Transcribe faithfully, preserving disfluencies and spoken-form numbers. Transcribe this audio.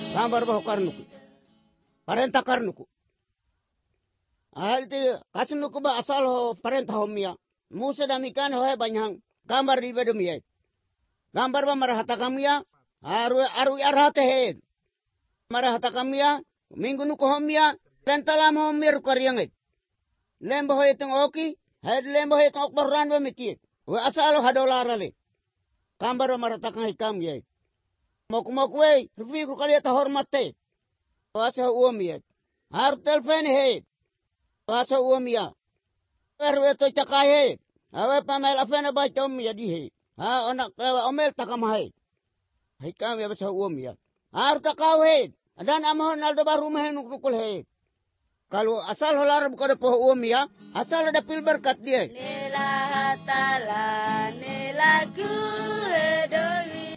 gambar bahu karnuku. Parenta karnuku. Ahal ti kasunuku ba asal ho parenta homia. Musa damikan ho banyang gambar di bedumia. Gambar ba marahata kamia aru aru arhate he. Marahata kamia minggu nuku homia rentalam homir karyanget. Lembo ho itong oki, had lembo ho itong okboran ba mikit. Wa asal ho hadolarale. Gambar ba marahata kang hikam ye. Mok-mokwe, rufiku kaliyata hormate. Wasa uomia. Har telfen he. Wasa uomia. Erwe to cakaye. Awe pamel afena ba chomia di he. Ha onak omel takamai. Hikam ya basa uomia. Har takau he. Dan amahon aldo baru mehenuk nukul he. Kalau asal holar bukan po uomia, asal ada pil berkat dia. Nila hatala nila ku edo.